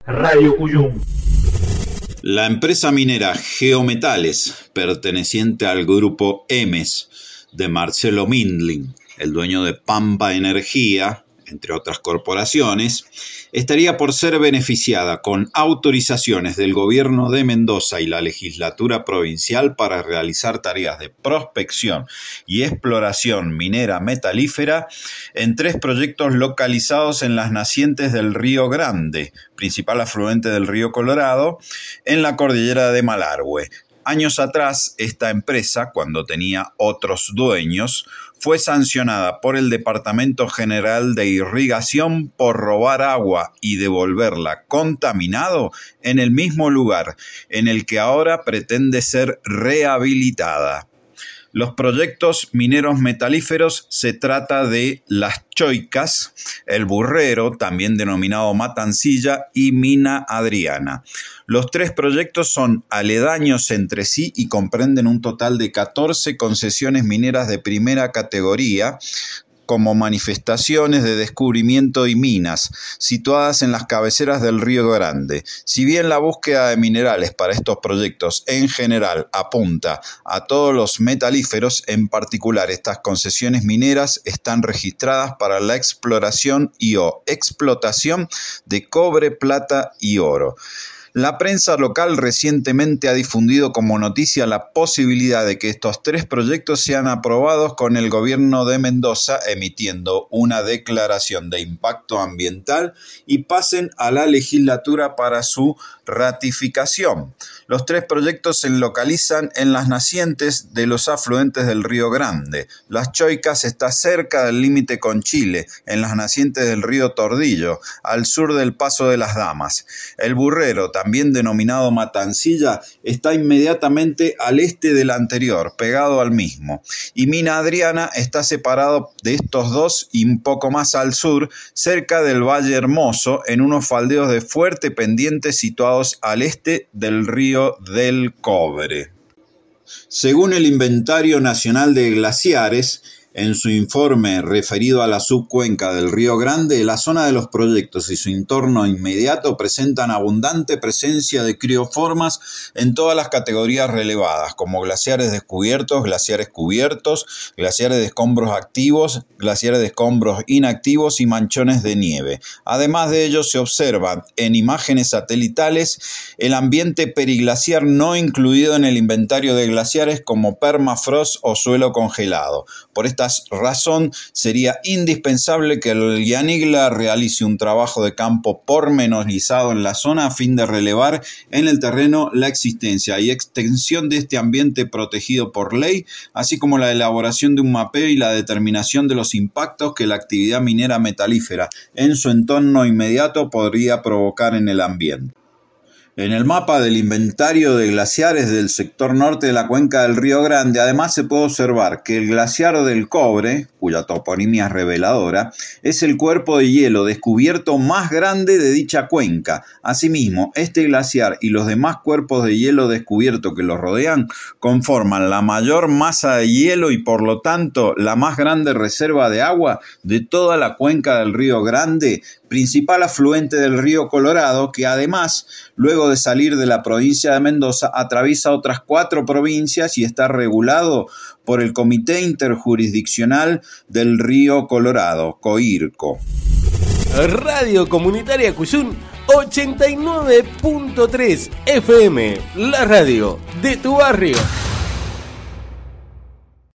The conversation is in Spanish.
Radio Cuyum. La empresa minera Geometales, perteneciente al grupo EMES de Marcelo Mindling, el dueño de Pampa Energía, entre otras corporaciones, estaría por ser beneficiada con autorizaciones del gobierno de Mendoza y la legislatura provincial para realizar tareas de prospección y exploración minera metalífera en 3 proyectos localizados en las nacientes del Río Grande, principal afluente del río Colorado, en la cordillera de Malargüe. Años atrás, esta empresa, cuando tenía otros dueños, fue sancionada por el Departamento General de Irrigación por robar agua y devolverla contaminado en el mismo lugar en el que ahora pretende ser rehabilitada. Los proyectos mineros metalíferos se trata de Las Choicas, El Burrero, también denominado Matancilla, y Mina Adriana. Los 3 proyectos son aledaños entre sí y comprenden un total de 14 concesiones mineras de primera categoría, como manifestaciones de descubrimiento y minas, situadas en las cabeceras del Río Grande. Si bien la búsqueda de minerales para estos proyectos en general apunta a todos los metalíferos, en particular estas concesiones mineras están registradas para la exploración y o explotación de cobre, plata y oro. La prensa local recientemente ha difundido como noticia la posibilidad de que estos 3 proyectos sean aprobados con el gobierno de Mendoza emitiendo una declaración de impacto ambiental y pasen a la legislatura para su ratificación. Los 3 proyectos se localizan en las nacientes de los afluentes del Río Grande. Las Choicas está cerca del límite con Chile, en las nacientes del río Tordillo, al sur del Paso de las Damas. El Burrero, también denominado Matancilla, está inmediatamente al este del anterior, pegado al mismo. Y Mina Adriana está separado de estos 2 y un poco más al sur, cerca del Valle Hermoso, en unos faldeos de fuerte pendiente situados al este del Río del Cobre. Según el Inventario Nacional de Glaciares, en su informe referido a la subcuenca del Río Grande, la zona de los proyectos y su entorno inmediato presentan abundante presencia de crioformas en todas las categorías relevadas, como glaciares descubiertos, glaciares cubiertos, glaciares de escombros activos, glaciares de escombros inactivos y manchones de nieve. Además de ello, se observa en imágenes satelitales el ambiente periglaciar no incluido en el inventario de glaciares como permafrost o suelo congelado. Por esta razón, sería indispensable que el IANIGLA realice un trabajo de campo pormenorizado en la zona a fin de relevar en el terreno la existencia y extensión de este ambiente protegido por ley, así como la elaboración de un mapeo y la determinación de los impactos que la actividad minera metalífera en su entorno inmediato podría provocar en el ambiente. En el mapa del inventario de glaciares del sector norte de la cuenca del Río Grande, además se puede observar que el glaciar del Cobre, cuya toponimia es reveladora, es el cuerpo de hielo descubierto más grande de dicha cuenca. Asimismo, este glaciar y los demás cuerpos de hielo descubiertos que los rodean conforman la mayor masa de hielo y por lo tanto la más grande reserva de agua de toda la cuenca del Río Grande, principal afluente del río Colorado, que además, luego de salir de la provincia de Mendoza, atraviesa otras 4 provincias y está regulado por el Comité Interjurisdiccional del Río Colorado, COIRCO. Radio Comunitaria Cuyum 89.3 FM, la radio de tu barrio.